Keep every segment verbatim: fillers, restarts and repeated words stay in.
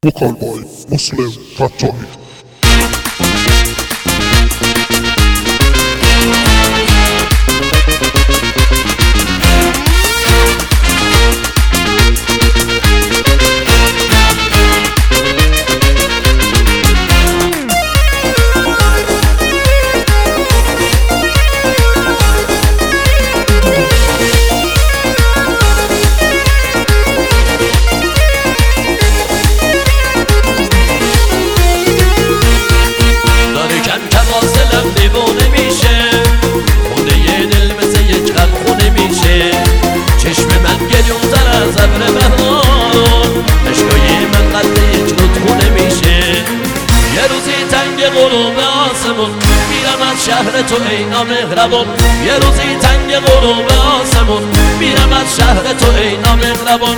Vocal boy Muslim Factory. غروب آسمون میرم از شهر تو ای نامهربان، یه روزی تنگ غروب آسمون میرم از شهر تو ای نامهربان.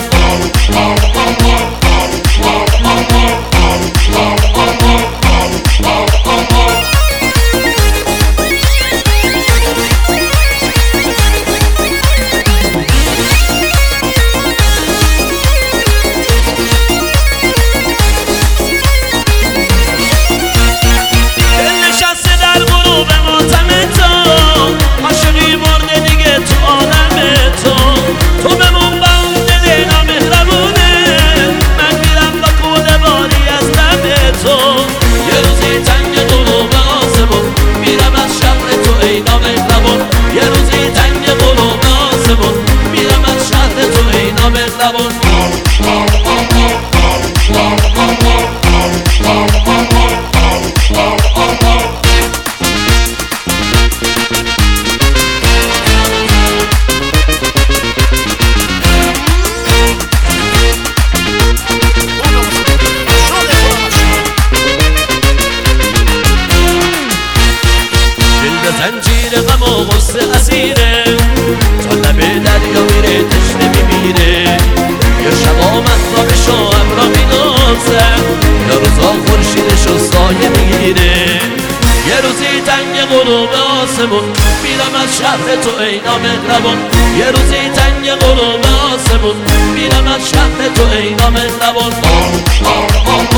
زنجیر غم و غصه اسیره، تا لب دریا میره تشنه میمیره. یا شب آمد خوابش و ابرا مینازه، یا روزا خورشیدشو سایه میگیره. یه روزی تنگ غروب آسمون میرم از شهر تو ای نامهربان، یه روزی تنگ غروب آسمون میرم از شهر تو ای نامهربان.